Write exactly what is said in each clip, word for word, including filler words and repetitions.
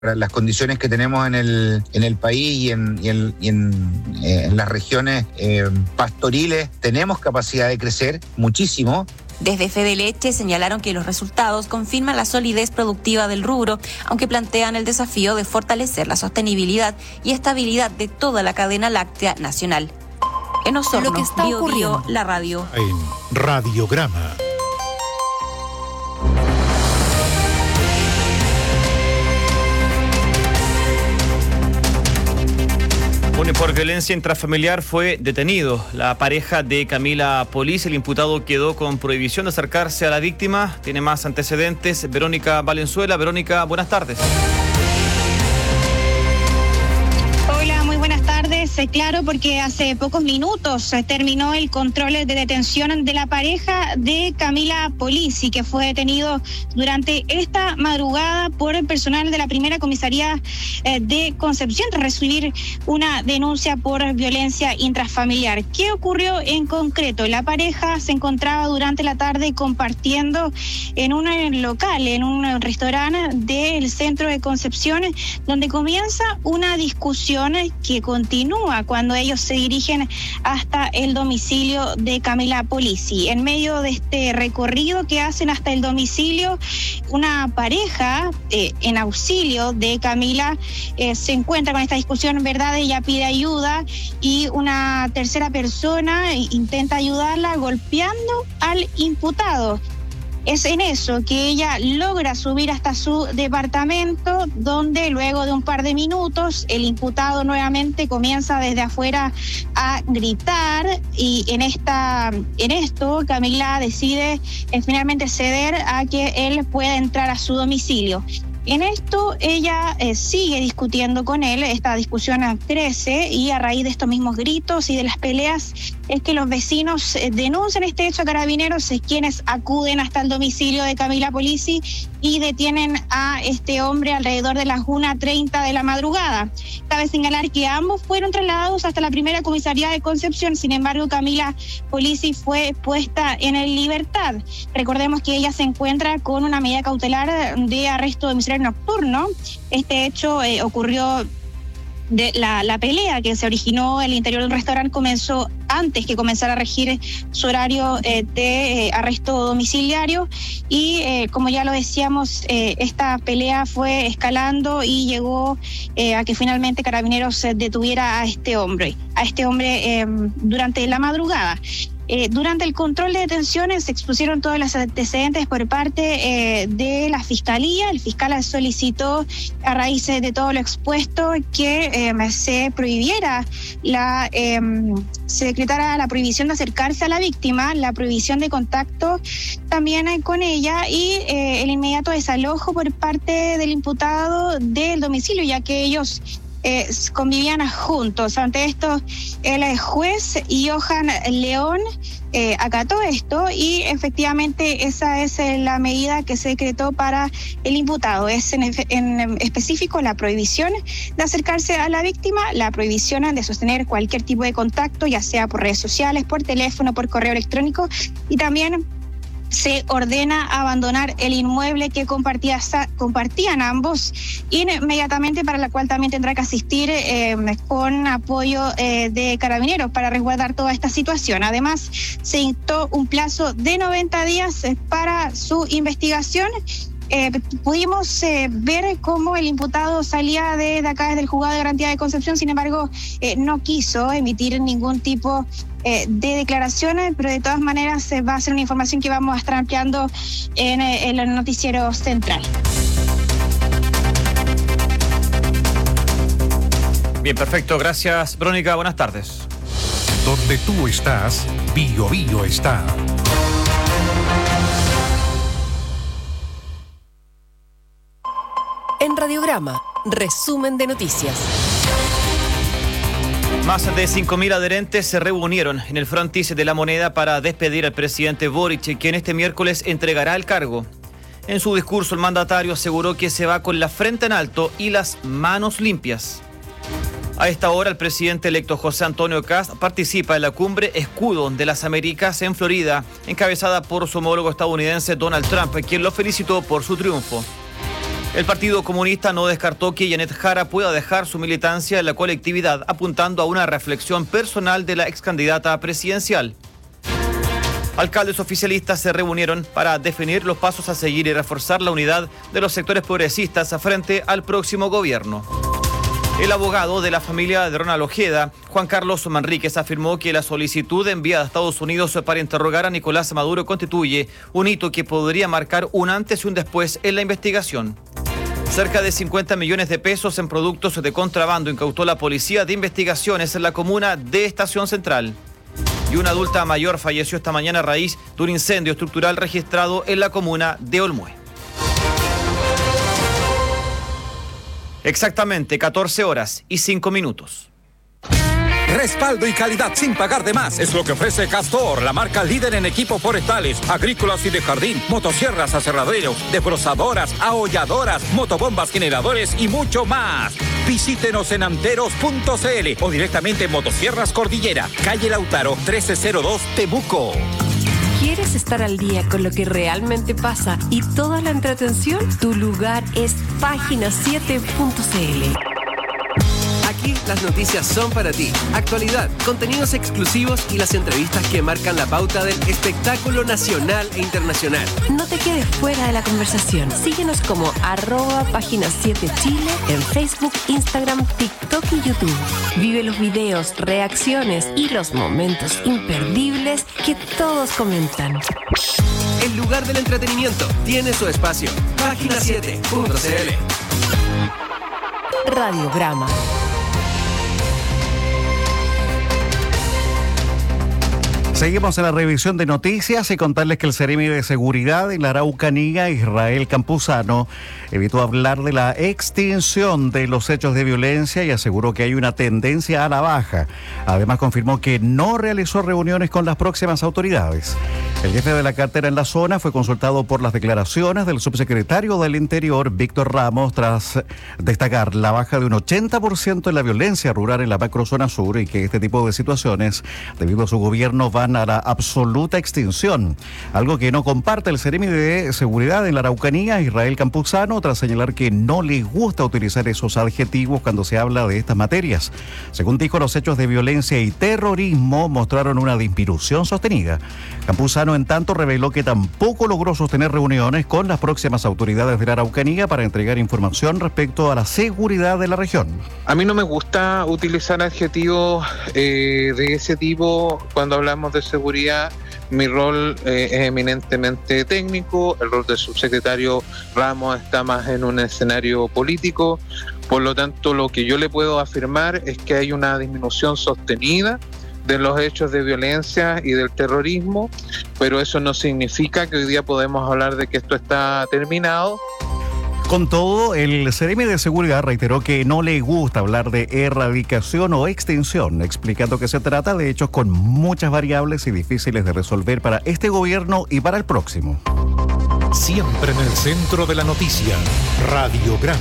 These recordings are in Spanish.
las condiciones que tenemos en el, en el país y en, y en, y en, eh, en las regiones eh, pastoriles, tenemos capacidad de crecer muchísimo. Desde Fede Leche señalaron que los resultados confirman la solidez productiva del rubro, aunque plantean el desafío de fortalecer la sostenibilidad y estabilidad de toda la cadena láctea nacional. En Osorno, lo que está Bio, ocurriendo. Bio, la radio. En Radiograma. Bueno, por violencia intrafamiliar fue detenido la pareja de Camila Polici. El imputado quedó con prohibición de acercarse a la víctima. Tiene más antecedentes. Verónica Valenzuela. Verónica, buenas tardes. Hola, muy buenas tardes. Claro, porque hace pocos minutos terminó el control de detención de la pareja de Camila Polici, que fue detenido durante esta madrugada por el personal de la primera comisaría de Concepción tras recibir una denuncia por violencia intrafamiliar. ¿Qué ocurrió en concreto? La pareja se encontraba durante la tarde compartiendo en un local, en un restaurante del centro de Concepción, donde comienza una discusión que continúa cuando ellos se dirigen hasta el domicilio de Camila Polici. En medio de este recorrido que hacen hasta el domicilio, una pareja eh, en auxilio de Camila eh, se encuentra con esta discusión, ¿verdad? Ella pide ayuda y una tercera persona intenta ayudarla golpeando al imputado. Es en eso que ella logra subir hasta su departamento, donde luego de un par de minutos el imputado nuevamente comienza desde afuera a gritar, y en esta en esto Camila decide eh, finalmente ceder a que él pueda entrar a su domicilio. En esto ella eh, sigue discutiendo con él, esta discusión crece y a raíz de estos mismos gritos y de las peleas es que los vecinos eh, denuncian este hecho a Carabineros, es quienes acuden hasta el domicilio de Camila Polici y detienen a este hombre alrededor de las una treinta de la madrugada. Cabe señalar que ambos fueron trasladados hasta la primera comisaría de Concepción, sin embargo Camila Polici fue puesta en libertad. Recordemos que ella se encuentra con una medida cautelar de arresto domiciliario nocturno. Este hecho eh, ocurrió de la, la pelea que se originó en el interior de un restaurante comenzó antes que comenzara a regir su horario eh, de eh, arresto domiciliario y eh, como ya lo decíamos, eh, esta pelea fue escalando y llegó eh, a que finalmente Carabineros eh, detuviera a este hombre, a este hombre eh, durante la madrugada. Eh, durante el control de detenciones se expusieron todos los antecedentes por parte eh, de la Fiscalía. El fiscal solicitó, a raíz de todo lo expuesto, que eh, se prohibiera, la, eh, se decretara la prohibición de acercarse a la víctima, la prohibición de contacto también eh, con ella y eh, el inmediato desalojo por parte del imputado del domicilio, ya que ellos Eh, convivían juntos. Ante esto, el juez Johan León eh, acató esto y efectivamente esa es la medida que se decretó para el imputado. Es en, en específico la prohibición de acercarse a la víctima, la prohibición de sostener cualquier tipo de contacto, ya sea por redes sociales, por teléfono, por correo electrónico, y también se ordena abandonar el inmueble que compartía, compartían ambos inmediatamente, para la cual también tendrá que asistir eh, con apoyo eh, de Carabineros para resguardar toda esta situación. Además, se dictó un plazo de noventa días para su investigación. Eh, pudimos eh, ver cómo el imputado salía de, de acá desde el juzgado de garantía de Concepción, sin embargo eh, no quiso emitir ningún tipo eh, de declaraciones, pero de todas maneras eh, va a ser una información que vamos a estar ampliando en, eh, en el noticiero central. Bien, perfecto, gracias Verónica, buenas tardes. Donde tú estás, Bio Bio está. En Radiograma, resumen de noticias. Más de cinco mil adherentes se reunieron en el frontis de La Moneda para despedir al presidente Boric, quien este miércoles entregará el cargo. En su discurso, el mandatario aseguró que se va con la frente en alto y las manos limpias. A esta hora, el presidente electo José Antonio Kast participa en la cumbre Escudo de las Américas en Florida, encabezada por su homólogo estadounidense Donald Trump, quien lo felicitó por su triunfo. El Partido Comunista no descartó que Janet Jara pueda dejar su militancia en la colectividad, apuntando a una reflexión personal de la excandidata presidencial. Alcaldes oficialistas se reunieron para definir los pasos a seguir y reforzar la unidad de los sectores progresistas frente al próximo gobierno. El abogado de la familia de Ronald Ojeda, Juan Carlos Manríquez, afirmó que la solicitud enviada a Estados Unidos para interrogar a Nicolás Maduro constituye un hito que podría marcar un antes y un después en la investigación. Cerca de cincuenta millones de pesos en productos de contrabando incautó la Policía de Investigaciones en la comuna de Estación Central. Y una adulta mayor falleció esta mañana a raíz de un incendio estructural registrado en la comuna de Olmué. Exactamente catorce horas y cinco minutos. Respaldo y calidad sin pagar de más es lo que ofrece Castor, la marca líder en equipos forestales, agrícolas y de jardín, motosierras, aserraderos, desbrozadoras, aholladoras, motobombas, generadores y mucho más. Visítenos en anteros punto c l o directamente en Motosierras Cordillera, calle Lautaro trece cero dos, Temuco. ¿Quieres estar al día con lo que realmente pasa y toda la entretención? Tu lugar es página siete punto c l. Aquí las noticias son para ti. Actualidad, contenidos exclusivos y las entrevistas que marcan la pauta del espectáculo nacional e internacional. No te quedes fuera de la conversación. Síguenos como arroba página siete Chile en Facebook, Instagram, TikTok y YouTube. Vive los videos, reacciones y los momentos imperdibles que todos comentan. El lugar del entretenimiento tiene su espacio. página siete punto c l. Radiograma. Seguimos en la revisión de noticias y contarles que el Seremi de Seguridad en la Araucanía, Israel Campuzano, evitó hablar de la extinción de los hechos de violencia y aseguró que hay una tendencia a la baja. Además confirmó que no realizó reuniones con las próximas autoridades. El jefe de la cartera en la zona fue consultado por las declaraciones del subsecretario del Interior, Víctor Ramos, tras destacar la baja de un ochenta por ciento en la violencia rural en la macrozona sur y que este tipo de situaciones, debido a su gobierno, van a la absoluta extinción. Algo que no comparte el Seremi de Seguridad en la Araucanía, Israel Campuzano, tras señalar que no le gusta utilizar esos adjetivos cuando se habla de estas materias. Según dijo, los hechos de violencia y terrorismo mostraron una disminución sostenida. Campuzano, en tanto, reveló que tampoco logró sostener reuniones con las próximas autoridades de la Araucanía para entregar información respecto a la seguridad de la región. A mí no me gusta utilizar adjetivos eh, de ese tipo cuando hablamos de seguridad. Mi rol eh, es eminentemente técnico, el rol del subsecretario Ramos está más en un escenario político, por lo tanto lo que yo le puedo afirmar es que hay una disminución sostenida de los hechos de violencia y del terrorismo, pero eso no significa que hoy día podemos hablar de que esto está terminado. Con todo, el Seremi de Seguridad reiteró que no le gusta hablar de erradicación o extinción, explicando que se trata de hechos con muchas variables y difíciles de resolver para este gobierno y para el próximo. Siempre en el centro de la noticia, Radiograma.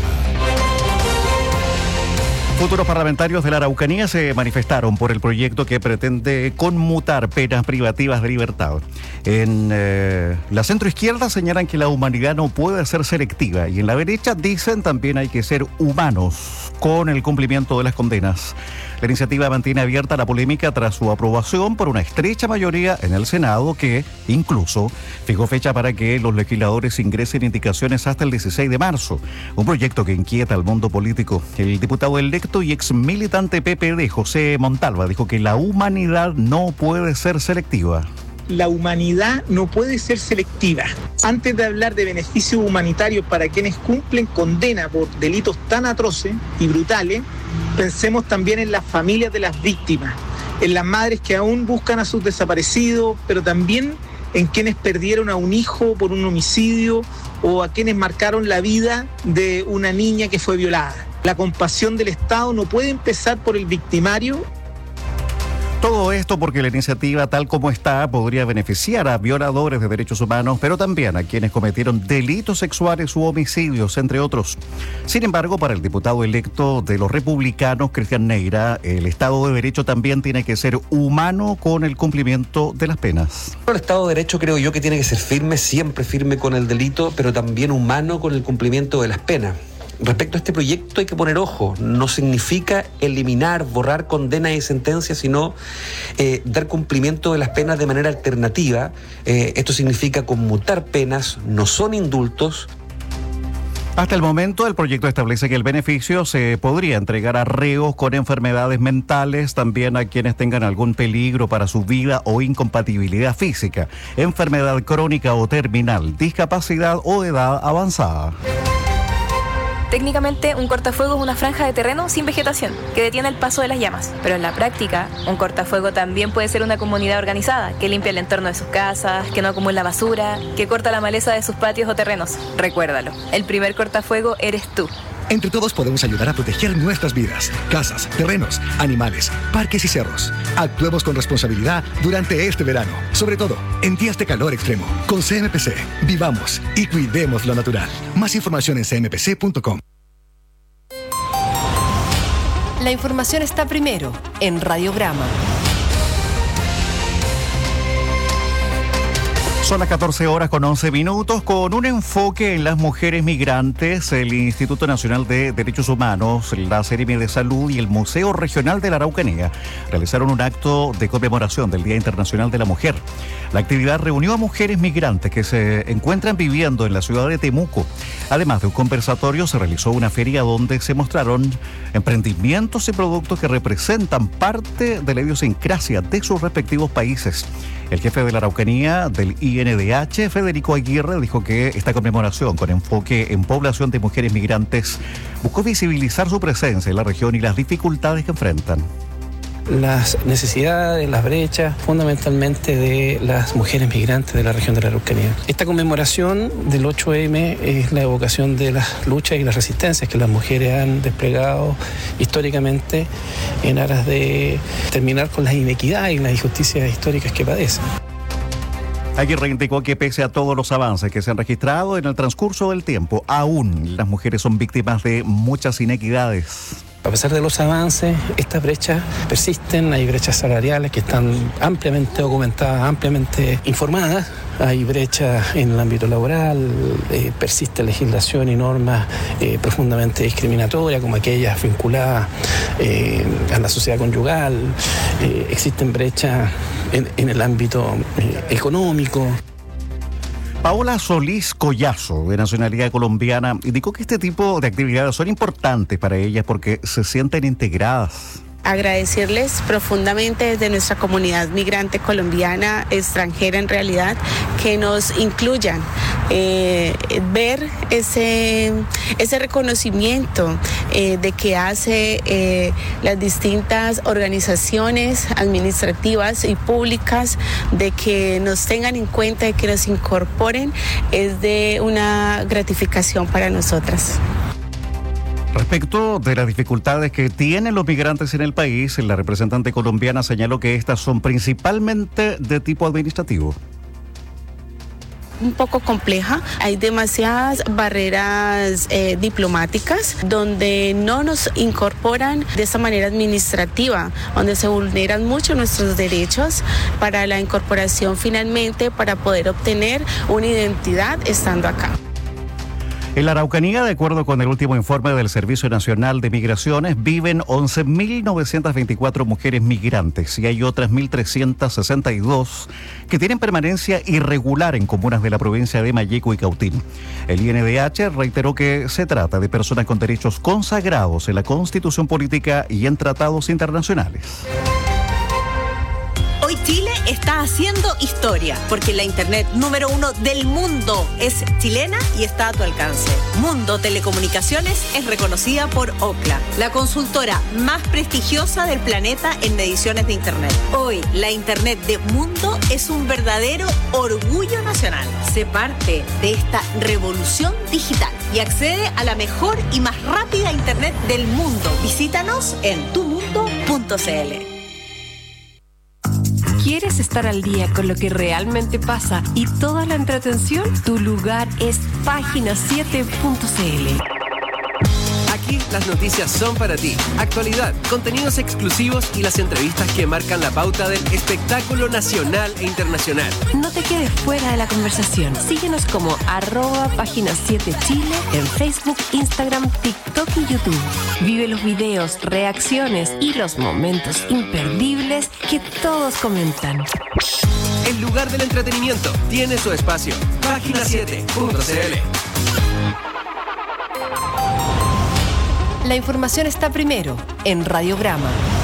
Futuros parlamentarios de la Araucanía se manifestaron por el proyecto que pretende conmutar penas privativas de libertad. En eh, la centroizquierda señalan que la humanidad no puede ser selectiva y en la derecha dicen también hay que ser humanos con el cumplimiento de las condenas. La iniciativa mantiene abierta la polémica tras su aprobación por una estrecha mayoría en el Senado que incluso fijó fecha para que los legisladores ingresen indicaciones hasta el dieciséis de marzo. Un proyecto que inquieta al mundo político. El diputado electo y ex militante P P D, José Montalva, dijo que la humanidad no puede ser selectiva. La humanidad no puede ser selectiva. Antes de hablar de beneficios humanitarios para quienes cumplen condena por delitos tan atroces y brutales, pensemos también en las familias de las víctimas, en las madres que aún buscan a sus desaparecidos, pero también en quienes perdieron a un hijo por un homicidio o a quienes marcaron la vida de una niña que fue violada. La compasión del Estado no puede empezar por el victimario. Todo esto porque la iniciativa, tal como está, podría beneficiar a violadores de derechos humanos, pero también a quienes cometieron delitos sexuales u homicidios, entre otros. Sin embargo, para el diputado electo de los republicanos, Cristian Neira, el Estado de Derecho también tiene que ser humano con el cumplimiento de las penas. El Estado de Derecho creo yo que tiene que ser firme, siempre firme con el delito, pero también humano con el cumplimiento de las penas. Respecto a este proyecto hay que poner ojo, no significa eliminar, borrar condenas y sentencias, sino eh, dar cumplimiento de las penas de manera alternativa. Eh, esto significa conmutar penas, no son indultos. Hasta el momento, el proyecto establece que el beneficio se podría entregar a reos con enfermedades mentales, también a quienes tengan algún peligro para su vida o incompatibilidad física, enfermedad crónica o terminal, discapacidad o edad avanzada. Técnicamente, un cortafuego es una franja de terreno sin vegetación que detiene el paso de las llamas. Pero en la práctica, un cortafuego también puede ser una comunidad organizada que limpia el entorno de sus casas, que no acumula basura, que corta la maleza de sus patios o terrenos. Recuérdalo, el primer cortafuego eres tú. Entre todos podemos ayudar a proteger nuestras vidas, casas, terrenos, animales, parques y cerros. Actuemos con responsabilidad durante este verano, sobre todo en días de calor extremo. Con C M P C, vivamos y cuidemos lo natural. Más información en c m p c punto com. La información está primero en Radiograma. Son las catorce horas con once minutos. Con un enfoque en las mujeres migrantes, el Instituto Nacional de Derechos Humanos, la Seremi de Salud y el Museo Regional de la Araucanía realizaron un acto de conmemoración del Día Internacional de la Mujer. La actividad reunió a mujeres migrantes que se encuentran viviendo en la ciudad de Temuco. Además de un conversatorio, se realizó una feria donde se mostraron emprendimientos y productos que representan parte de la idiosincrasia de sus respectivos países. El jefe de la Araucanía del I N D H, Federico Aguirre, dijo que esta conmemoración con enfoque en población de mujeres migrantes buscó visibilizar su presencia en la región y las dificultades que enfrentan. Las necesidades, las brechas, fundamentalmente de las mujeres migrantes de la región de la Araucanía. Esta conmemoración del ocho eme es la evocación de las luchas y las resistencias que las mujeres han desplegado históricamente en aras de terminar con las inequidades y las injusticias históricas que padecen. Aguirre indicó que pese a todos los avances que se han registrado en el transcurso del tiempo, aún las mujeres son víctimas de muchas inequidades. A pesar de los avances, estas brechas persisten, hay brechas salariales que están ampliamente documentadas, ampliamente informadas, hay brechas en el ámbito laboral, eh, persiste legislación y normas eh, profundamente discriminatorias, como aquellas vinculadas eh, a la sociedad conyugal, eh, existen brechas en, en el ámbito eh, económico. Paola Solís Collazo, de nacionalidad colombiana, indicó que este tipo de actividades son importantes para ellas porque se sienten integradas. Agradecerles profundamente desde nuestra comunidad migrante colombiana, extranjera en realidad, que nos incluyan, eh, ver ese, ese reconocimiento eh, de que hace eh, las distintas organizaciones administrativas y públicas, de que nos tengan en cuenta, de que nos incorporen, es de una gratificación para nosotras. Respecto de las dificultades que tienen los migrantes en el país, la representante colombiana señaló que estas son principalmente de tipo administrativo. Un poco compleja, hay demasiadas barreras eh, diplomáticas donde no nos incorporan de esta manera administrativa, donde se vulneran mucho nuestros derechos para la incorporación finalmente para poder obtener una identidad estando acá. En la Araucanía, de acuerdo con el último informe del Servicio Nacional de Migraciones, viven once mil novecientas veinticuatro mujeres migrantes y hay otras mil trescientas sesenta y dos que tienen permanencia irregular en comunas de la provincia de Malleco y Cautín. El I N D H reiteró que se trata de personas con derechos consagrados en la Constitución Política y en tratados internacionales. Hoy Chile está haciendo historia, porque la internet número uno del mundo es chilena y está a tu alcance. Mundo Telecomunicaciones es reconocida por Ookla, la consultora más prestigiosa del planeta en mediciones de internet. Hoy, la internet de Mundo es un verdadero orgullo nacional. Sé parte de esta revolución digital y accede a la mejor y más rápida internet del mundo. Visítanos en tu mundo punto c l. ¿Quieres estar al día con lo que realmente pasa y toda la entretención? Tu lugar es página siete punto c l. Aquí las noticias son para ti. Actualidad, contenidos exclusivos y las entrevistas que marcan la pauta del espectáculo nacional e internacional. No te quedes fuera de la conversación. Síguenos como arroba página siete Chile en Facebook, Instagram, TikTok y YouTube. Vive los videos, reacciones y los momentos imperdibles que todos comentan. El lugar del entretenimiento tiene su espacio. página siete punto c l. La información está primero en Radiograma.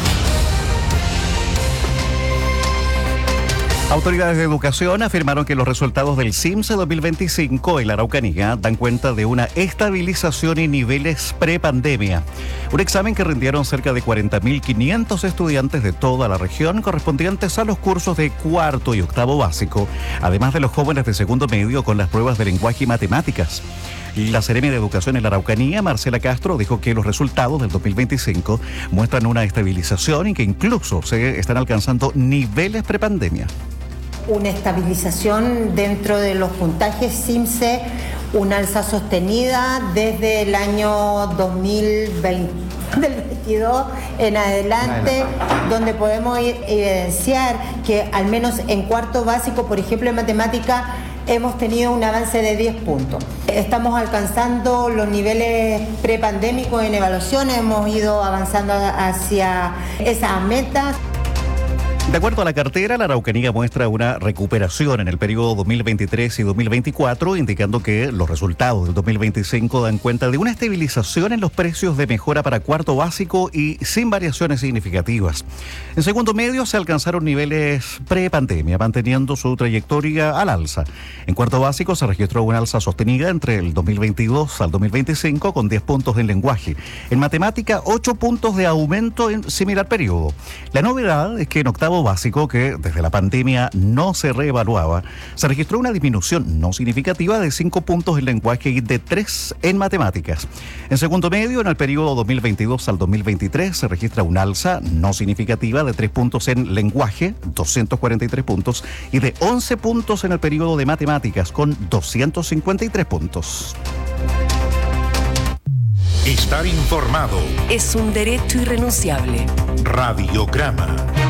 Autoridades de educación afirmaron que los resultados del CIMSE dos mil veinticinco en la Araucanía dan cuenta de una estabilización en niveles prepandemia. Un examen que rindieron cerca de cuarenta mil quinientos estudiantes de toda la región correspondientes a los cursos de cuarto y octavo básico, además de los jóvenes de segundo medio con las pruebas de lenguaje y matemáticas. La Seremi de Educación en la Araucanía, Marcela Castro, dijo que los resultados del dos mil veinticinco muestran una estabilización y que incluso se están alcanzando niveles prepandemia. Una estabilización dentro de los puntajes CIMSE, una alza sostenida desde el año dos mil veinte, del veintidós en adelante, donde podemos evidenciar que al menos en cuarto básico, por ejemplo en matemática, hemos tenido un avance de diez puntos. Estamos alcanzando los niveles prepandémicos en evaluaciones, hemos ido avanzando hacia esas metas. De acuerdo a la cartera, la Araucanía muestra una recuperación en el periodo dos mil veintitrés y dos mil veinticuatro, indicando que los resultados del dos mil veinticinco dan cuenta de una estabilización en los precios de mejora para cuarto básico y sin variaciones significativas. En segundo medio se alcanzaron niveles pre-pandemia, manteniendo su trayectoria al alza. En cuarto básico se registró una alza sostenida entre el dos mil veintidós al dos mil veinticinco con diez puntos en lenguaje. En matemática, ocho puntos de aumento en similar periodo. La novedad es que en octavo básico, que desde la pandemia no se reevaluaba, se registró una disminución no significativa de cinco puntos en lenguaje y de tres en matemáticas. En segundo medio, en el periodo dos mil veintidós al dos mil veintitrés, se registra una alza no significativa de tres puntos en lenguaje, doscientos cuarenta y tres puntos, y de once puntos en el periodo de matemáticas, con doscientos cincuenta y tres puntos. Estar informado es un derecho irrenunciable. Radiograma.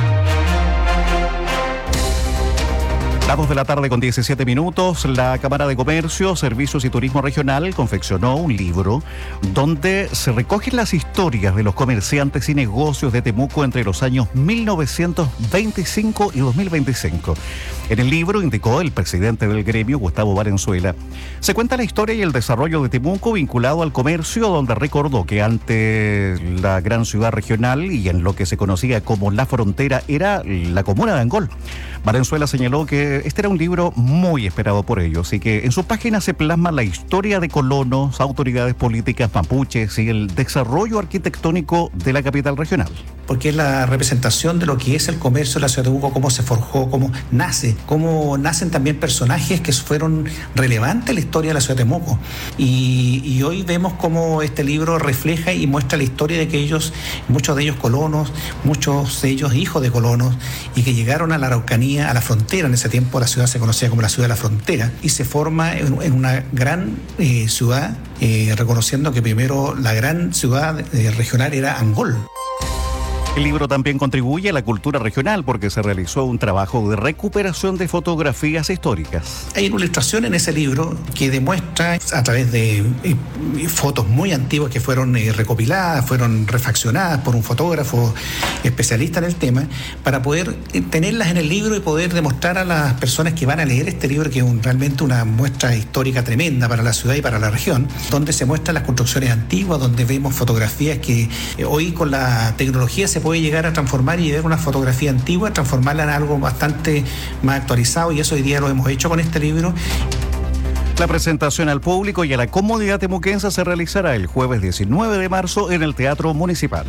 Las dos de la tarde con diecisiete minutos, la Cámara de Comercio, Servicios y Turismo Regional confeccionó un libro donde se recogen las historias de los comerciantes y negocios de Temuco entre los años mil novecientos veinticinco y dos mil veinticinco. En el libro, indicó el presidente del gremio, Gustavo Valenzuela, se cuenta la historia y el desarrollo de Temuco vinculado al comercio, donde recordó que ante la gran ciudad regional y en lo que se conocía como la frontera era la comuna de Angol. Valenzuela señaló que este era un libro muy esperado por ellos y que en su página se plasma la historia de colonos, autoridades políticas mapuches y el desarrollo arquitectónico de la capital regional. Porque es la representación de lo que es el comercio de la ciudad de Temuco, cómo se forjó, cómo nace, cómo nacen también personajes que fueron relevantes en la historia de la ciudad de Temuco. Y, y hoy vemos cómo este libro refleja y muestra la historia de que ellos, muchos de ellos colonos, muchos de ellos hijos de colonos, y que llegaron a la Araucanía, a la frontera. En ese tiempo la ciudad se conocía como la ciudad de la frontera, y se forma en, en una gran eh, ciudad, eh, reconociendo que primero la gran ciudad eh, regional era Angol. El libro también contribuye a la cultura regional porque se realizó un trabajo de recuperación de fotografías históricas. Hay una ilustración en ese libro que demuestra a través de eh, fotos muy antiguas que fueron eh, recopiladas, fueron refaccionadas por un fotógrafo especialista en el tema, para poder eh, tenerlas en el libro y poder demostrar a las personas que van a leer este libro que es un, realmente una muestra histórica tremenda para la ciudad y para la región, donde se muestran las construcciones antiguas, donde vemos fotografías que eh, hoy con la tecnología se puede llegar a transformar y ver una fotografía antigua, transformarla en algo bastante más actualizado, y eso hoy día lo hemos hecho con este libro. La presentación al público y a la comunidad temuquense se realizará el jueves diecinueve de marzo en el Teatro Municipal.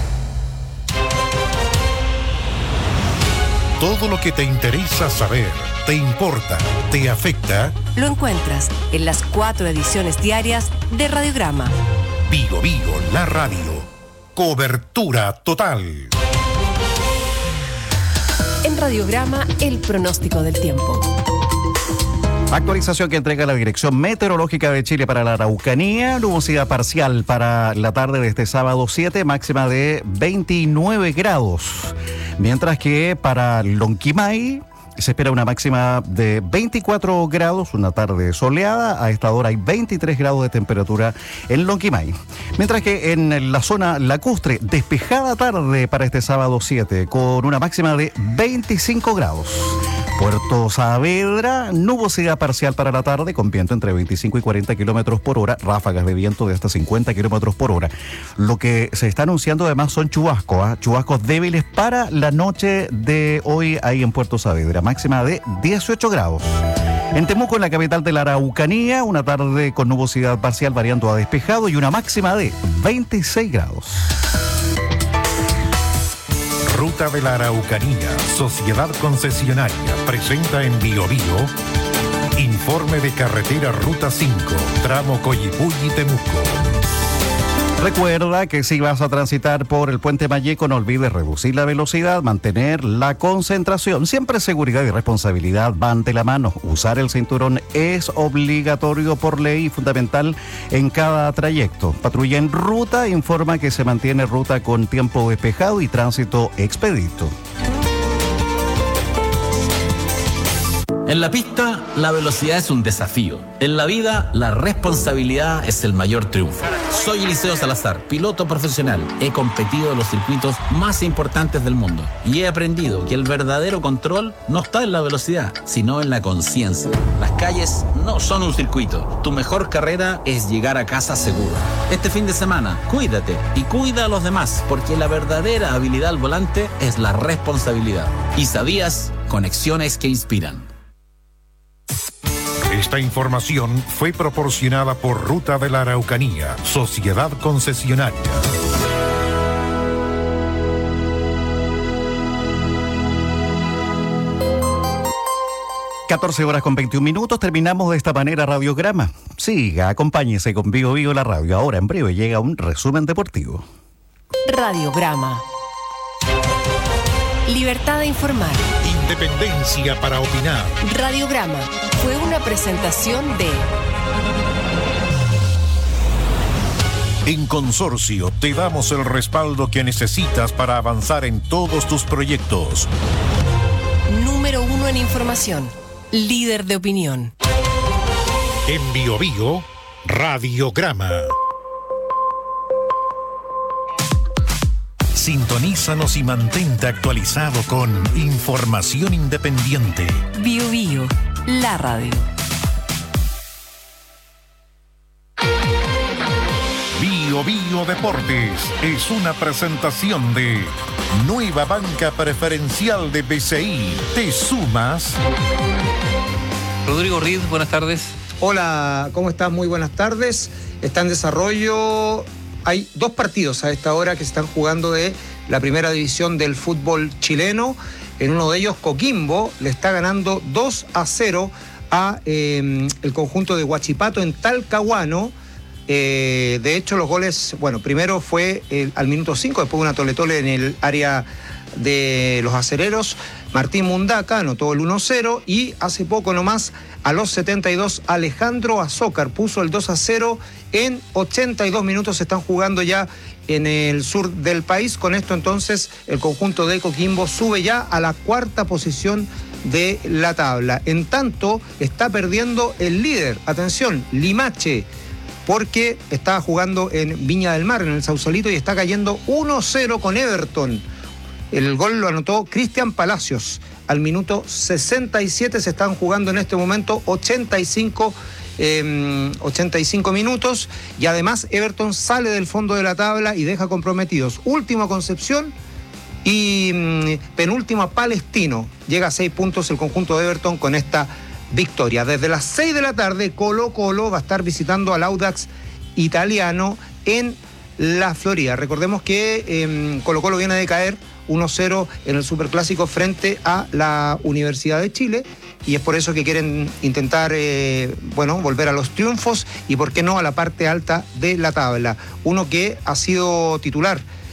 Todo lo que te interesa saber, te importa, te afecta, lo encuentras en las cuatro ediciones diarias de Radiograma. Vigo Vigo, la radio. Cobertura total. En Radiograma, el pronóstico del tiempo. Actualización que entrega la Dirección Meteorológica de Chile para la Araucanía. Nubosidad parcial para la tarde de este sábado siete, máxima de veintinueve grados. Mientras que para Lonquimay se espera una máxima de veinticuatro grados, una tarde soleada. A esta hora hay veintitrés grados de temperatura en Lonquimay. Mientras que en la zona lacustre, despejada tarde para este sábado siete, con una máxima de veinticinco grados. Puerto Saavedra, nubosidad parcial para la tarde, con viento entre veinticinco y cuarenta kilómetros por hora, ráfagas de viento de hasta cincuenta kilómetros por hora. Lo que se está anunciando además son chubascos, ¿eh? chubascos débiles para la noche de hoy ahí en Puerto Saavedra, máxima de dieciocho grados. En Temuco, en la capital de la Araucanía, una tarde con nubosidad parcial variando a despejado y una máxima de veintiséis grados. Ruta de la Araucanía, Sociedad Concesionaria, presenta en Bio Bio informe de carretera Ruta cinco, tramo Coyipulli, Temuco. Recuerda que si vas a transitar por el Puente Mayeco, no olvides reducir la velocidad, mantener la concentración. Siempre seguridad y responsabilidad van de la mano. Usar el cinturón es obligatorio por ley y fundamental en cada trayecto. Patrulla en ruta informa que se mantiene ruta con tiempo despejado y tránsito expedito. En la pista, la velocidad es un desafío. En la vida, la responsabilidad es el mayor triunfo. Soy Eliseo Salazar, piloto profesional. He competido en los circuitos más importantes del mundo y he aprendido que el verdadero control no está en la velocidad, sino en la conciencia. Las calles no son un circuito. Tu mejor carrera es llegar a casa seguro. Este fin de semana, cuídate y cuida a los demás, porque la verdadera habilidad al volante es la responsabilidad. ¿Y sabías? Conexiones que inspiran. Esta información fue proporcionada por Ruta de la Araucanía, Sociedad Concesionaria. catorce horas con veintiún minutos, terminamos de esta manera Radiograma. Siga, acompáñese con Bio Bio la radio. Ahora en breve llega un resumen deportivo. Radiograma. Libertad de informar. Independencia para opinar. Radiograma fue una presentación de... En Consorcio te damos el respaldo que necesitas para avanzar en todos tus proyectos. Número uno en información. Líder de opinión. En Bio Bio, Radiograma. Sintonízanos y mantente actualizado con información independiente. Bio Bio, la radio. Bio Bio Deportes es una presentación de Nueva Banca Preferencial de B C I. ¿Te sumas? Rodrigo Riz, buenas tardes. Hola, ¿cómo estás? Muy buenas tardes. Está en desarrollo... Hay dos partidos a esta hora que se están jugando de la primera división del fútbol chileno. En uno de ellos, Coquimbo le está ganando dos a cero a eh, el conjunto de Huachipato en Talcahuano. Eh, de hecho, los goles, bueno, primero fue el, al minuto cinco, después una tole-tole en el área de los acereros. Martín Mundaca anotó el uno cero y hace poco nomás, a los setenta y dos, Alejandro Azócar puso el dos a cero. En ochenta y dos minutos se están jugando ya en el sur del país. Con esto entonces el conjunto de Coquimbo sube ya a la cuarta posición de la tabla. En tanto está perdiendo el líder, atención, Limache, porque estaba jugando en Viña del Mar, en el Sausalito, y está cayendo uno cero con Everton. El gol lo anotó Cristian Palacios. Al minuto sesenta y siete se están jugando en este momento ochenta y cinco, eh, ochenta y cinco minutos. Y además Everton sale del fondo de la tabla y deja comprometidos último Concepción y mm, penúltimo Palestino. Llega a seis puntos el conjunto de Everton con esta victoria. Desde las seis de la tarde, Colo Colo va a estar visitando al Audax Italiano en la Florida. Recordemos que eh, Colo Colo viene de caer uno cero en el Superclásico frente a la Universidad de Chile, y es por eso que quieren intentar eh, bueno, volver a los triunfos y por qué no a la parte alta de la tabla. Uno que ha sido titular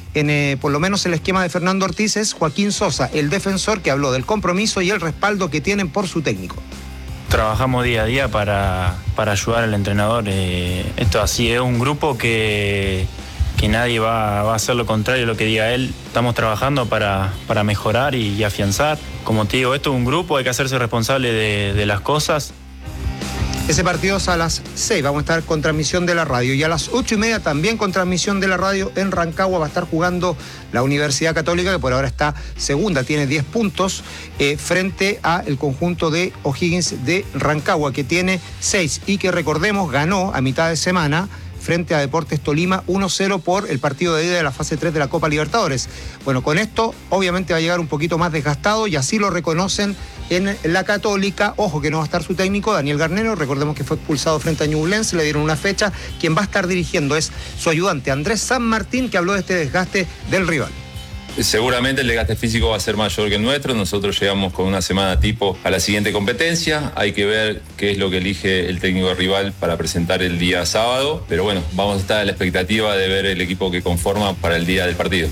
en eh, por lo menos el esquema de Fernando Ortiz, es Joaquín Sosa, el defensor, que habló del compromiso y el respaldo que tienen por su técnico. Trabajamos día a día para, para ayudar al entrenador. Eh, esto así es un grupo que, que nadie va, va a hacer lo contrario a lo que diga él. Estamos trabajando para, para mejorar y, y afianzar. Como te digo, esto es un grupo, hay que hacerse responsable de, de las cosas. Ese partido es a las seis, vamos a estar con transmisión de la radio. Y a las ocho y media también con transmisión de la radio en Rancagua va a estar jugando la Universidad Católica, que por ahora está segunda, tiene diez puntos, eh, frente al conjunto de O'Higgins de Rancagua, que tiene seis y que, recordemos, ganó a mitad de semana frente a Deportes Tolima uno cero por el partido de ida de la fase tres de la Copa Libertadores. Bueno, con esto obviamente va a llegar un poquito más desgastado y así lo reconocen en la Católica. Ojo que no va a estar su técnico, Daniel Garnero, recordemos que fue expulsado frente a Ñublense, le dieron una fecha. Quien va a estar dirigiendo es su ayudante Andrés San Martín, que habló de este desgaste del rival. Seguramente el desgaste físico va a ser mayor que el nuestro. Nosotros llegamos con una semana tipo a la siguiente competencia. Hay que ver qué es lo que elige el técnico rival para presentar el día sábado. Pero bueno, vamos a estar a la expectativa de ver el equipo que conforma para el día del partido.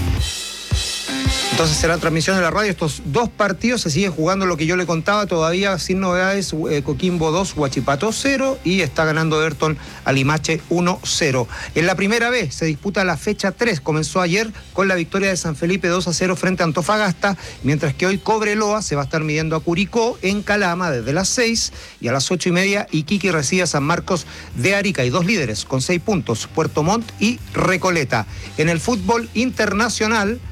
Entonces será transmisión de la radio. Estos dos partidos se siguen jugando, lo que yo le contaba, todavía sin novedades. eh, Coquimbo dos, Huachipato cero, y está ganando Everton a Limache uno cero. En la primera vez se disputa la fecha tres. Comenzó ayer con la victoria de San Felipe dos a cero frente a Antofagasta, mientras que hoy Cobreloa se va a estar midiendo a Curicó en Calama desde las seis, y a las ocho y media Iquique recibe a San Marcos de Arica. Y dos líderes con seis puntos, Puerto Montt y Recoleta. En el fútbol internacional,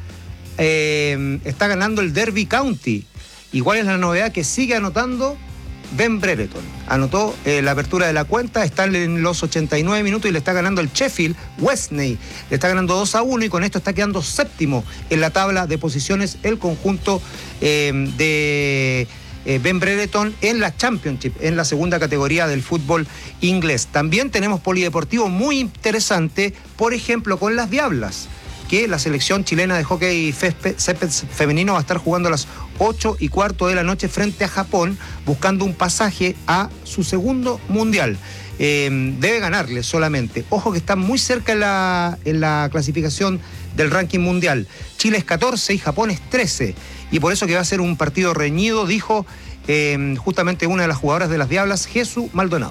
Eh, está ganando el Derby County. Igual es la novedad que sigue anotando Ben Brereton. Anotó eh, la apertura de la cuenta, está en los ochenta y nueve minutos y le está ganando el Sheffield Wednesday. Le está ganando dos a uno y con esto está quedando séptimo en la tabla de posiciones el conjunto eh, de eh, Ben Brereton en la Championship, en la segunda categoría del fútbol inglés. También tenemos polideportivo muy interesante, por ejemplo con las Diablas, que la selección chilena de hockey césped femenino va a estar jugando a las ocho y cuarto de la noche frente a Japón, buscando un pasaje a su segundo mundial. Eh, debe ganarle solamente. Ojo que está muy cerca en la, en la clasificación del ranking mundial. Chile es catorce y Japón es trece. Y por eso que va a ser un partido reñido, dijo eh, justamente una de las jugadoras de las Diablas, Jesús Maldonado.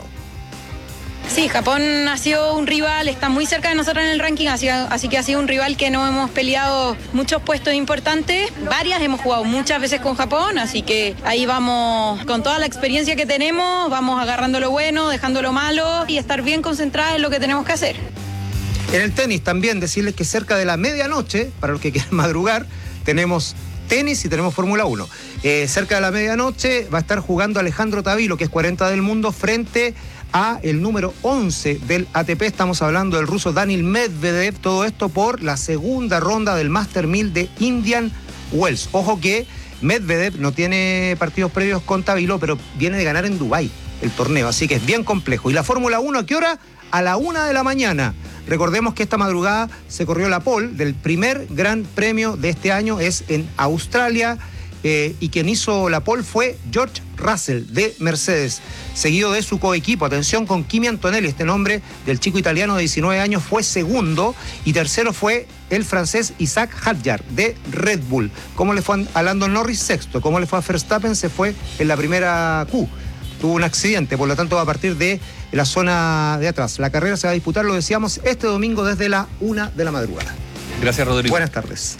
Sí, Japón ha sido un rival, está muy cerca de nosotros en el ranking, así, así que ha sido un rival que no hemos peleado muchos puestos importantes, varias, hemos jugado muchas veces con Japón, así que ahí vamos con toda la experiencia que tenemos, vamos agarrando lo bueno, dejando lo malo y estar bien concentrados en lo que tenemos que hacer. En el tenis también decirles que cerca de la medianoche, para los que quieran madrugar, tenemos tenis y tenemos Fórmula uno. Eh, cerca de la medianoche va a estar jugando Alejandro Tavilo, que es cuarenta del mundo, frente a el número once del A T P. Estamos hablando del ruso Daniil Medvedev. Todo esto por la segunda ronda del Master mil de Indian Wells. Ojo que Medvedev no tiene partidos previos con Tavilo, pero viene de ganar en Dubái el torneo, así que es bien complejo. ¿Y la Fórmula uno a qué hora? A la una de la mañana. Recordemos que esta madrugada se corrió la pole del primer gran premio de este año, es en Australia, eh, y quien hizo la pole fue George Russell de Mercedes, seguido de su coequipo. Atención con Kimi Antonelli, este nombre del chico italiano de diecinueve años fue segundo, y tercero fue el francés Isaac Hadjar de Red Bull. ¿Cómo le fue a Lando Norris? Sexto. ¿Cómo le fue a Verstappen? Se fue en la primera Q. Tuvo un accidente, por lo tanto va a partir de la zona de atrás. La carrera se va a disputar, lo decíamos, este domingo desde la una de la madrugada. Gracias, Rodrigo. Buenas tardes.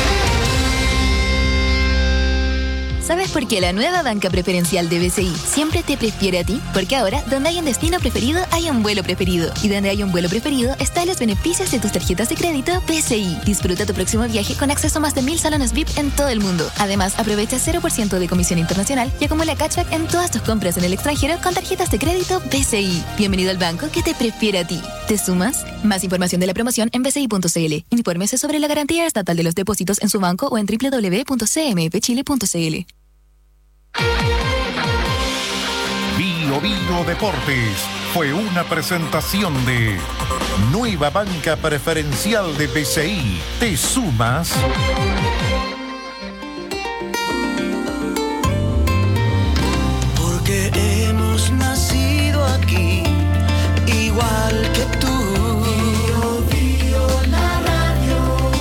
¿Sabes por qué la nueva banca preferencial de B C I siempre te prefiere a ti? Porque ahora, donde hay un destino preferido, hay un vuelo preferido. Y donde hay un vuelo preferido, están los beneficios de tus tarjetas de crédito B C I. Disfruta tu próximo viaje con acceso a más de mil salones V I P en todo el mundo. Además, aprovecha cero por ciento de comisión internacional y acumula cashback en todas tus compras en el extranjero con tarjetas de crédito B C I. Bienvenido al banco que te prefiere a ti. ¿Te sumas? Más información de la promoción en b c i punto c l. Infórmese sobre la garantía estatal de los depósitos en su banco o en w w w punto c m f chile punto c l. Bio Bio Deportes fue una presentación de Nueva Banca Preferencial de B C I. ¿Te sumas? Porque hemos nacido aquí, igual que tú. Bio Bio la radio.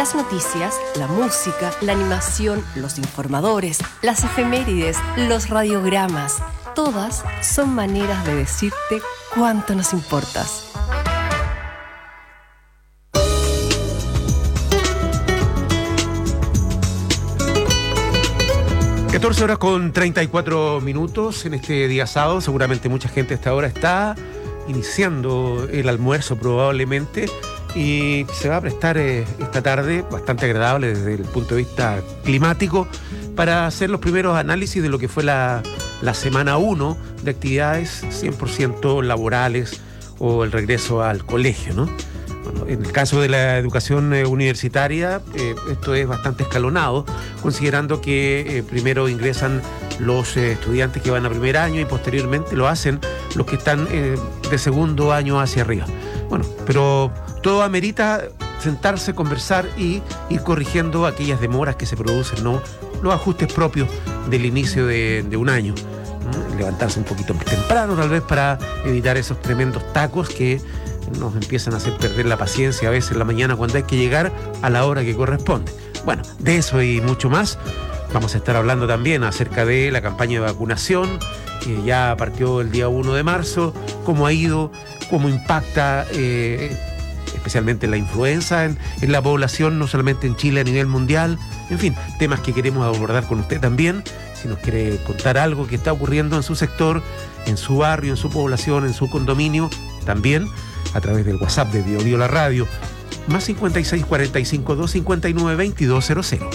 Las noticias, la música, la animación, los informadores, las efemérides, los radiogramas, todas son maneras de decirte cuánto nos importas. catorce horas con treinta y cuatro minutos en este día sábado. Seguramente mucha gente a esta hora está iniciando el almuerzo probablemente y se va a prestar eh, esta tarde bastante agradable desde el punto de vista climático para hacer los primeros análisis de lo que fue la, la semana uno de actividades cien por ciento laborales o el regreso al colegio, ¿no? Bueno, en el caso de la educación eh, universitaria, eh, esto es bastante escalonado, considerando que eh, primero ingresan los eh, estudiantes que van a primer año y posteriormente lo hacen los que están eh, de segundo año hacia arriba. Bueno, pero todo amerita sentarse, conversar y ir corrigiendo aquellas demoras que se producen, ¿no? Los ajustes propios del inicio de, de un año. ¿no? Levantarse un poquito más temprano, tal vez, para evitar esos tremendos tacos que nos empiezan a hacer perder la paciencia a veces en la mañana cuando hay que llegar a la hora que corresponde. Bueno, de eso y mucho más vamos a estar hablando también acerca de la campaña de vacunación que ya partió el día uno de marzo, cómo ha ido, cómo impacta eh, especialmente la influenza en, en la población, no solamente en Chile, a nivel mundial. En fin, temas que queremos abordar con usted también. Si nos quiere contar algo que está ocurriendo en su sector, en su barrio, en su población, en su condominio, también a través del WhatsApp de Bio Bio La Radio, más cincuenta y seis, cuarenta y cinco, doscientos cincuenta y nueve, veintidós cero cero.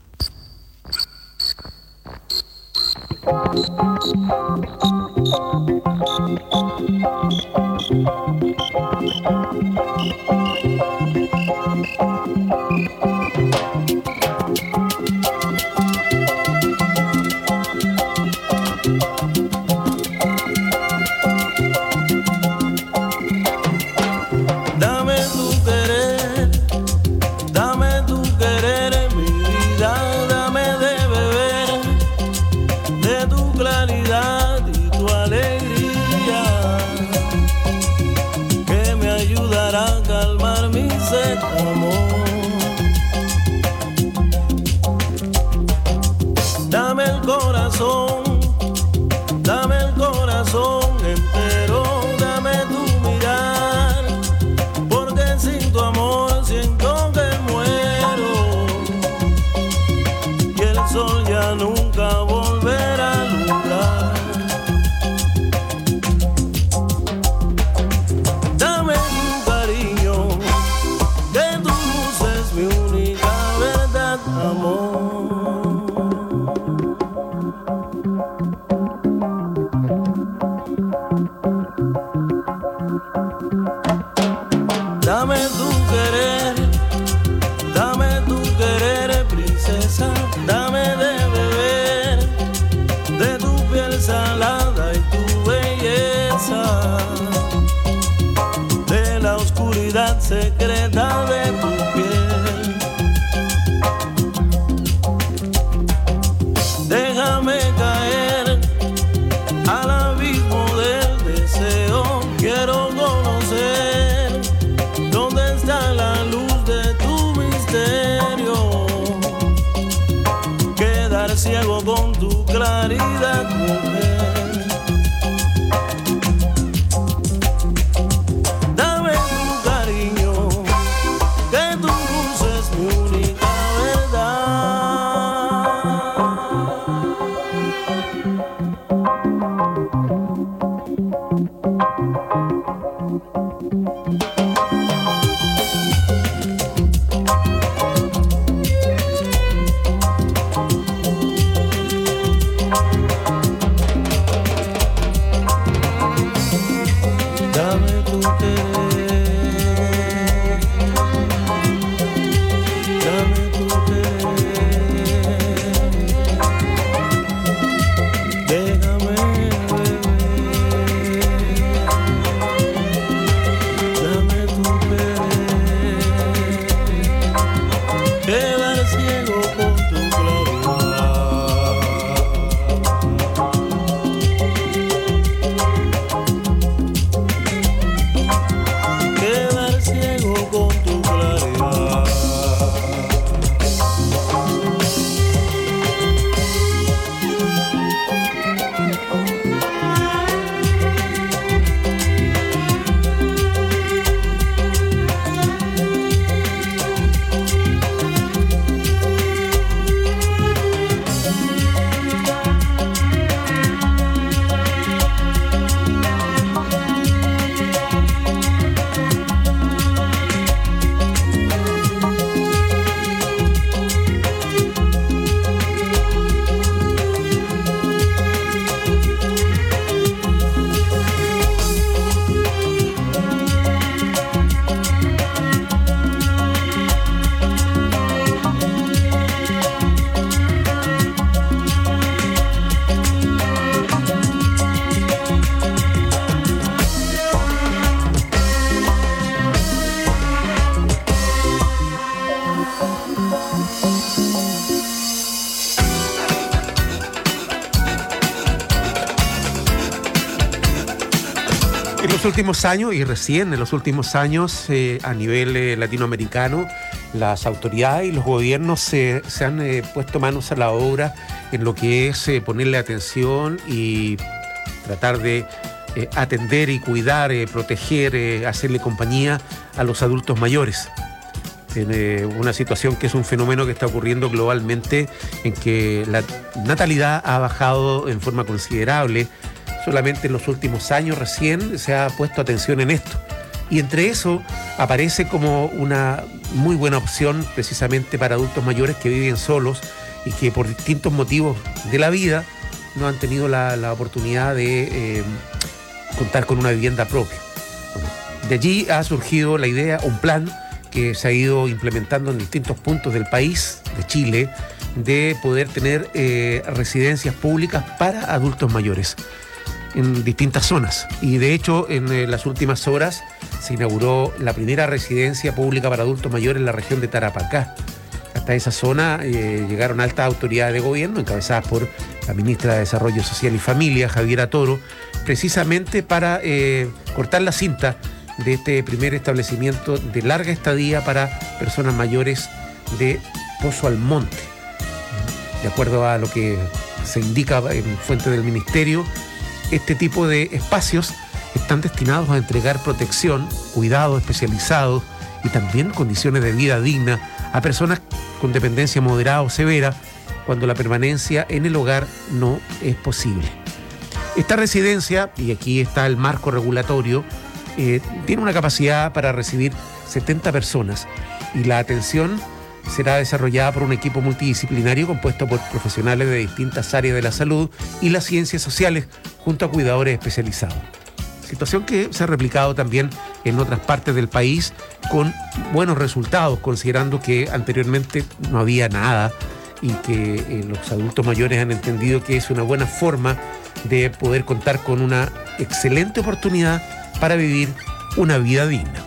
Secreta de tu piel, déjame caer al abismo del deseo. Quiero conocer dónde está la luz de tu misterio, quedar ciego con tu claridad, mujer. últimos años, y recién en los últimos años, eh, a nivel eh, latinoamericano, las autoridades y los gobiernos se, se han eh, puesto manos a la obra en lo que es eh, ponerle atención y tratar de eh, atender y cuidar, eh, proteger, eh, hacerle compañía a los adultos mayores. En eh, una situación que es un fenómeno que está ocurriendo globalmente, en que la natalidad ha bajado en forma considerable. Solamente en los últimos años recién se ha puesto atención en esto. Y entre eso aparece como una muy buena opción precisamente para adultos mayores que viven solos y que por distintos motivos de la vida no han tenido la, la oportunidad de eh, contar con una vivienda propia. Bueno, de allí ha surgido la idea, un plan que se ha ido implementando en distintos puntos del país, de Chile, de poder tener eh, residencias públicas para adultos mayores en distintas zonas. Y de hecho, en eh, las últimas horas se inauguró la primera residencia pública para adultos mayores en la región de Tarapacá. Hasta esa zona eh, llegaron altas autoridades de gobierno, encabezadas por la ministra de Desarrollo Social y Familia, Javiera Toro, precisamente para eh, cortar la cinta de este primer establecimiento de larga estadía para personas mayores de Pozo Almonte. De acuerdo a lo que se indica en fuente del ministerio, este tipo de espacios están destinados a entregar protección, cuidado especializado y también condiciones de vida digna a personas con dependencia moderada o severa cuando la permanencia en el hogar no es posible. Esta residencia, y aquí está el marco regulatorio, eh, tiene una capacidad para recibir setenta personas y la atención será desarrollada por un equipo multidisciplinario compuesto por profesionales de distintas áreas de la salud y las ciencias sociales, junto a cuidadores especializados. Situación que se ha replicado también en otras partes del país con buenos resultados, considerando que anteriormente no había nada y que eh, los adultos mayores han entendido que es una buena forma de poder contar con una excelente oportunidad para vivir una vida digna.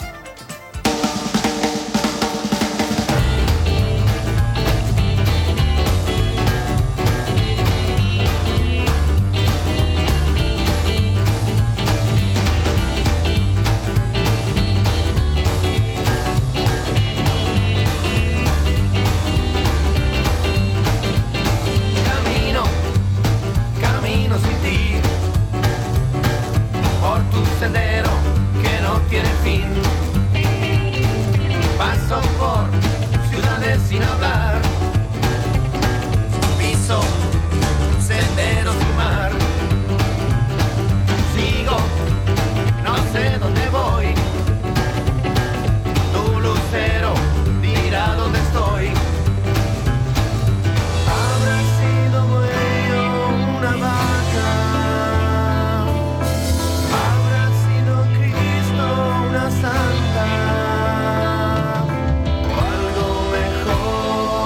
Santa, algo mejor.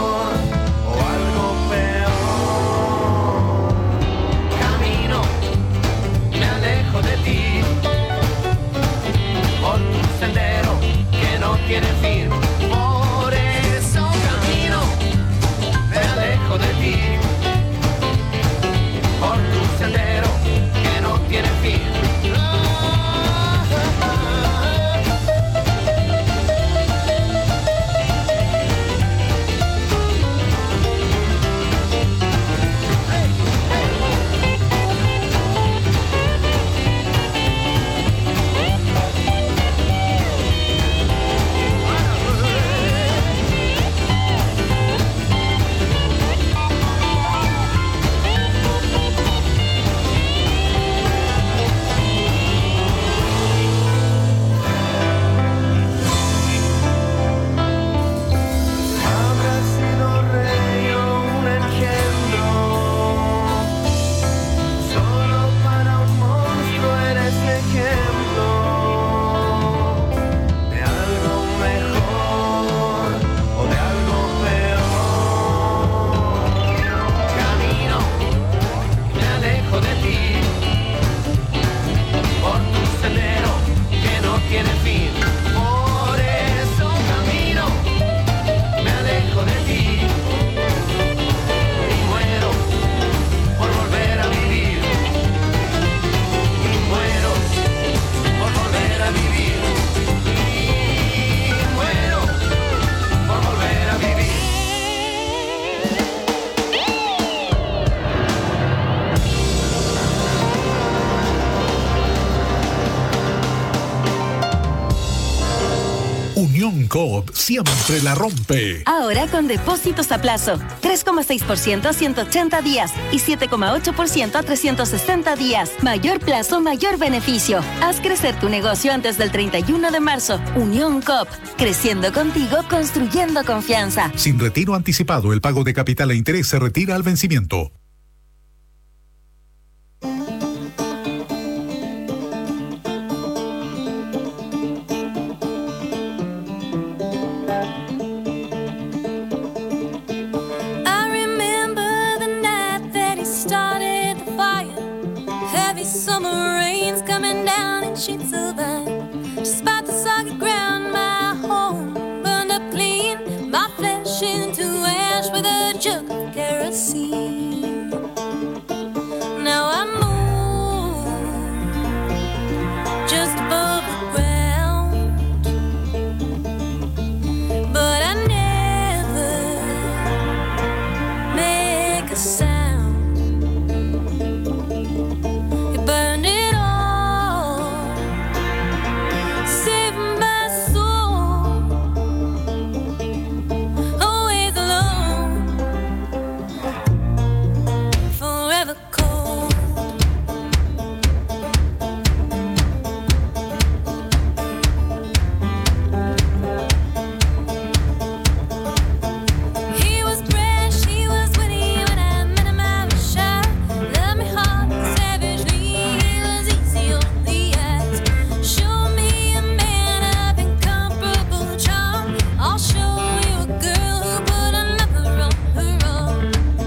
Unión Coop siempre la rompe. Ahora con depósitos a plazo. tres coma seis por ciento a ciento ochenta días y siete coma ocho por ciento a trescientos sesenta días. Mayor plazo, mayor beneficio. Haz crecer tu negocio antes del treinta y uno de marzo. Unión Coop. Creciendo contigo, construyendo confianza. Sin retiro anticipado, el pago de capital e interés se retira al vencimiento. Summer rains coming down in sheets of ice. Despite the soggy ground, my home burned up clean. My flesh into ash with a jug of kerosene. Now I move just above the ground, but I never make a sound. Burn it all, save my soul, always alone, forever cold. He was brash, he was witty, when I met him I was shy. Love me hard, savagely. I'll show you a girl who put another on her own.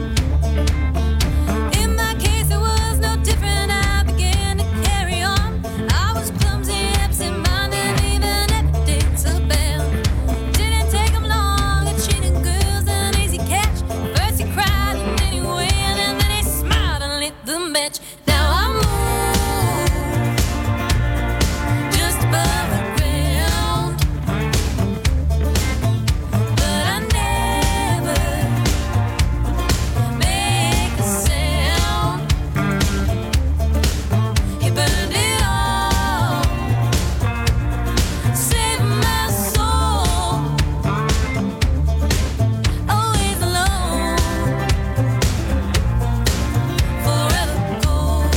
In my case it was no different. I began to carry on. I was clumsy, absent-minded, even evidence abound. Didn't take him long, at cheating girls an easy catch. First he cried and then he went, and then he smiled and lit the match. Now I move just above the ground, but I never make a sound. He burned it all, saved my soul, always alone, forever cold.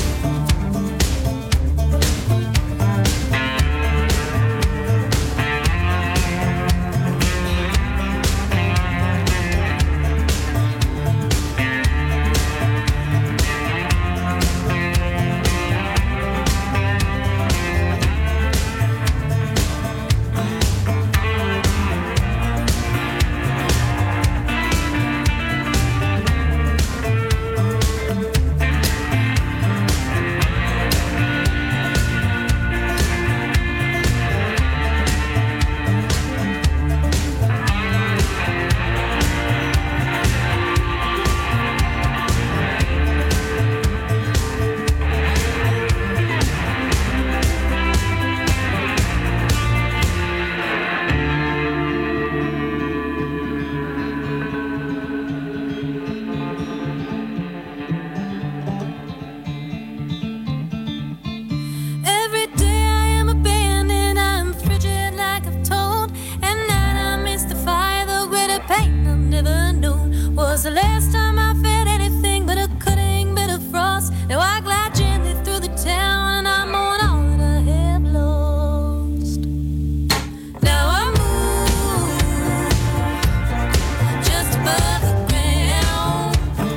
Every day I am abandoned, I'm frigid like I've told. At night I mystify the greater pain I've never known. Was the last time I felt anything but a cutting bit of frost. Now I glide gently through the town and I mourn all that I have lost. Now I move just above the ground,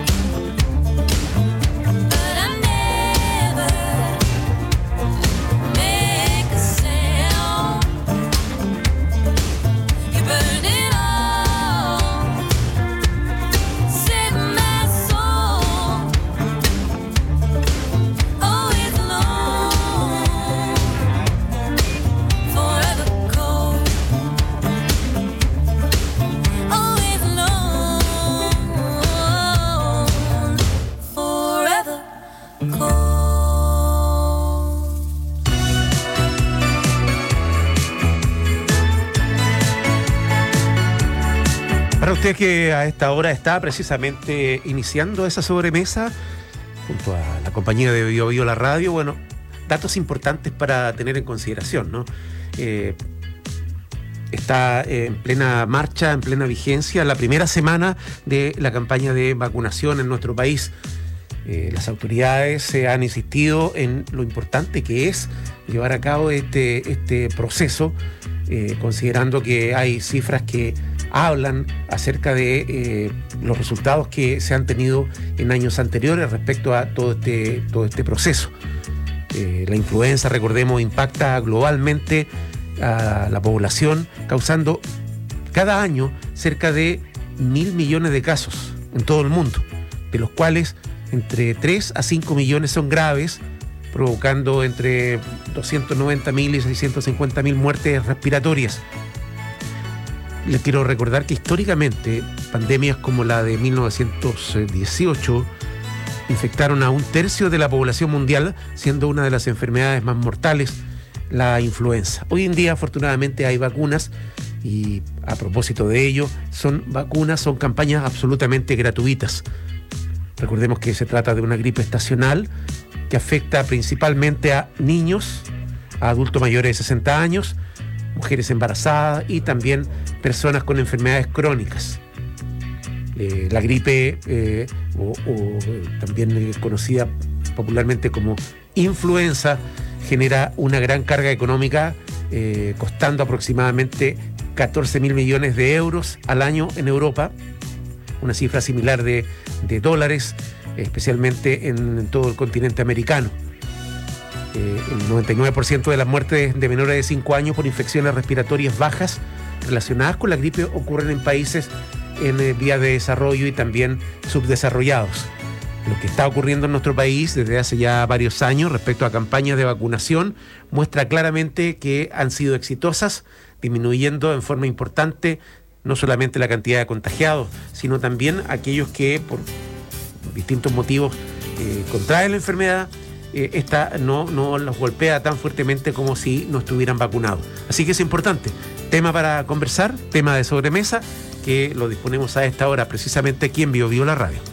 but I never make a sound. You burn it all, save my soul, always alone, forever cold, always alone, forever cold. Para usted que a esta hora está precisamente iniciando esa sobremesa junto a la compañía de Bio Bio La Radio, bueno, datos importantes para tener en consideración, ¿no? Eh, está en plena marcha, en plena vigencia, la primera semana de la campaña de vacunación en nuestro país. Eh, las autoridades se han insistido en lo importante que es llevar a cabo este, este proceso, eh, considerando que hay cifras que hablan acerca de eh, los resultados que se han tenido en años anteriores respecto a todo este, todo este proceso. Eh, la influenza, recordemos, impacta globalmente a la población, causando cada año cerca de mil millones de casos en todo el mundo, de los cuales entre tres a cinco millones son graves, provocando entre doscientos noventa mil y seiscientos cincuenta mil muertes respiratorias. Les quiero recordar que históricamente pandemias como la de mil novecientos dieciocho infectaron a un tercio de la población mundial, siendo una de las enfermedades más mortales la influenza. Hoy en día, afortunadamente, hay vacunas y, a propósito de ello, son vacunas, son campañas absolutamente gratuitas. Recordemos que se trata de una gripe estacional que afecta principalmente a niños, a adultos mayores de sesenta años, mujeres embarazadas y también personas con enfermedades crónicas. Eh, la gripe, eh, o, o también eh, conocida popularmente como influenza, genera una gran carga económica, eh, costando aproximadamente catorce mil millones de euros al año en Europa, una cifra similar de, de dólares, especialmente en, en todo el continente americano. Eh, el noventa y nueve por ciento de las muertes de menores de cinco años por infecciones respiratorias bajas relacionadas con la gripe ocurren en países en eh, vías de desarrollo y también subdesarrollados. Lo que está ocurriendo en nuestro país desde hace ya varios años respecto a campañas de vacunación muestra claramente que han sido exitosas, disminuyendo en forma importante no solamente la cantidad de contagiados, sino también aquellos que por distintos motivos eh, contraen la enfermedad. Eh, esta no, no los golpea tan fuertemente como si no estuvieran vacunados. Así que es importante. Tema para conversar, tema de sobremesa, que lo disponemos a esta hora precisamente aquí en Bio Bio la Radio.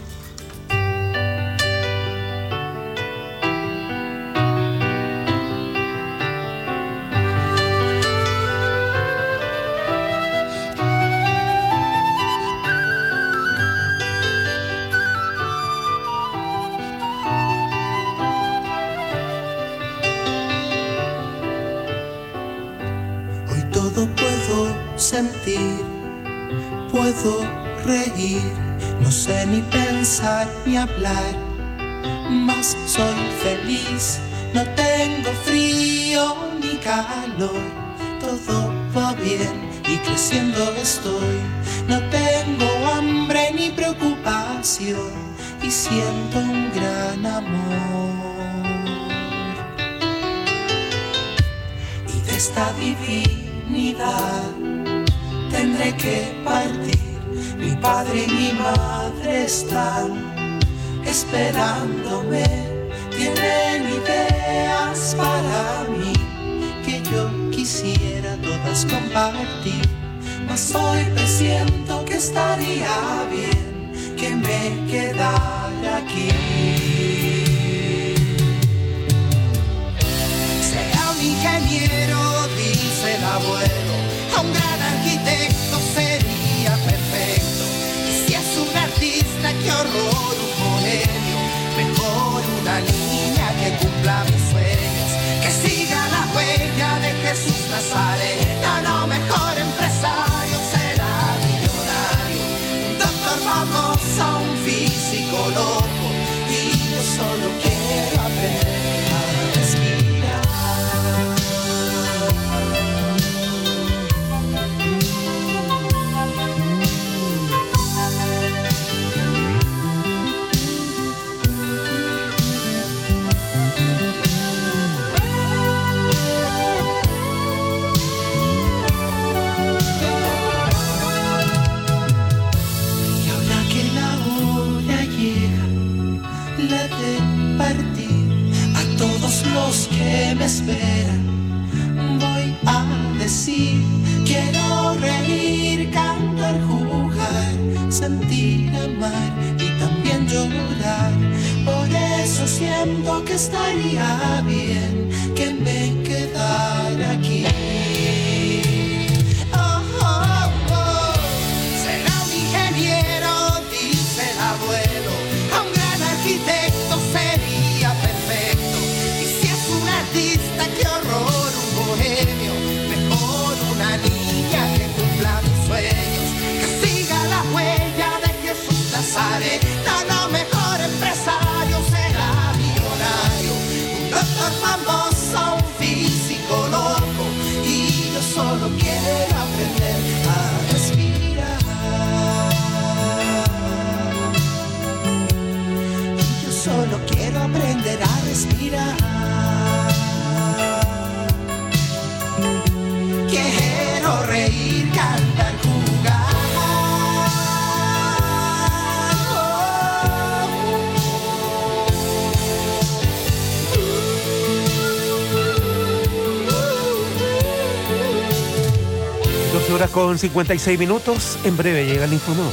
Sentir, puedo reír, no sé ni pensar ni hablar, mas soy feliz, no tengo frío ni calor, todo va bien y creciendo estoy, no tengo hambre ni preocupación y siento un gran amor. Y de esta divinidad tendré que partir, mi padre y mi madre están esperándome, tienen ideas para mí que yo quisiera todas compartir, mas hoy presiento que estaría bien que me quedara aquí. Sea un ingeniero, dice el abuelo, un gran arquitecto sería perfecto. Y si es un artista, qué horror, un bohemio. Mejor una niña que cumpla mis sueños, que siga la huella de Jesús Nazareno. No, mejor empresario será millonario, un doctor famoso, un físico loco. Y yo solo quiero aprender a respirar. Los que me esperan voy a decir, quiero reír, cantar, jugar, sentir, amar y también llorar. Por eso siento que estaría bien que me quedara aquí. Oh, Quiero reír, cantar, jugar. doce horas con cincuenta y seis minutos. En breve llega el informado.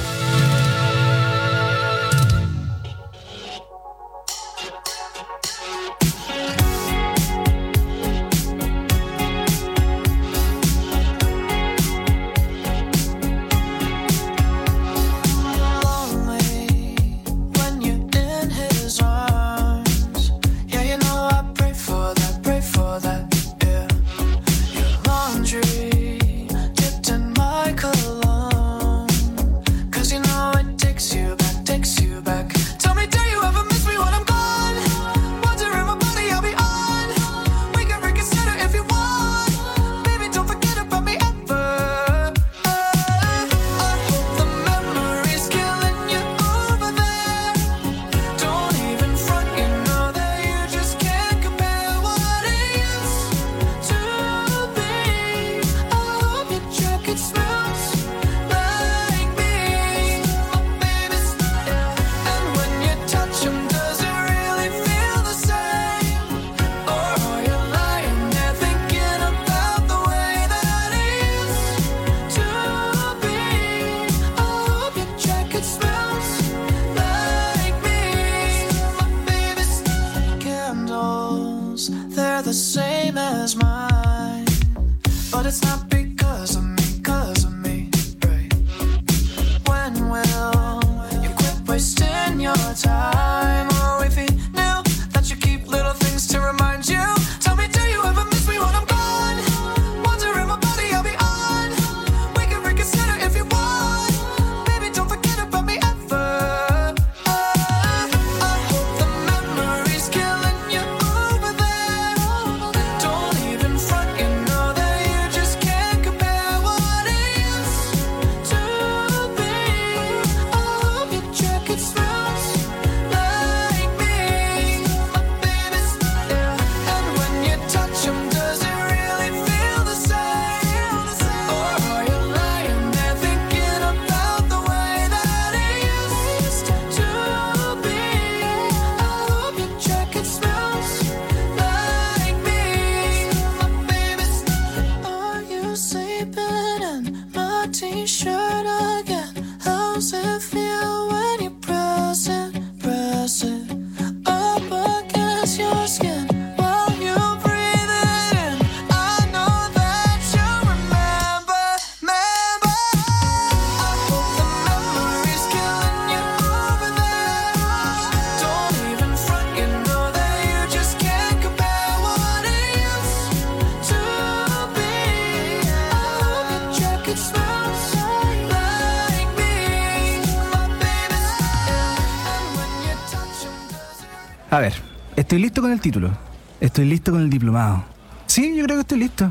A ver, estoy listo con el título. Estoy listo con el diplomado. Sí, yo creo que estoy listo.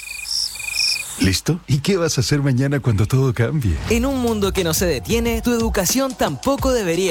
¿Listo? ¿Y qué vas a hacer mañana cuando todo cambie? En un mundo que no se detiene, tu educación tampoco debería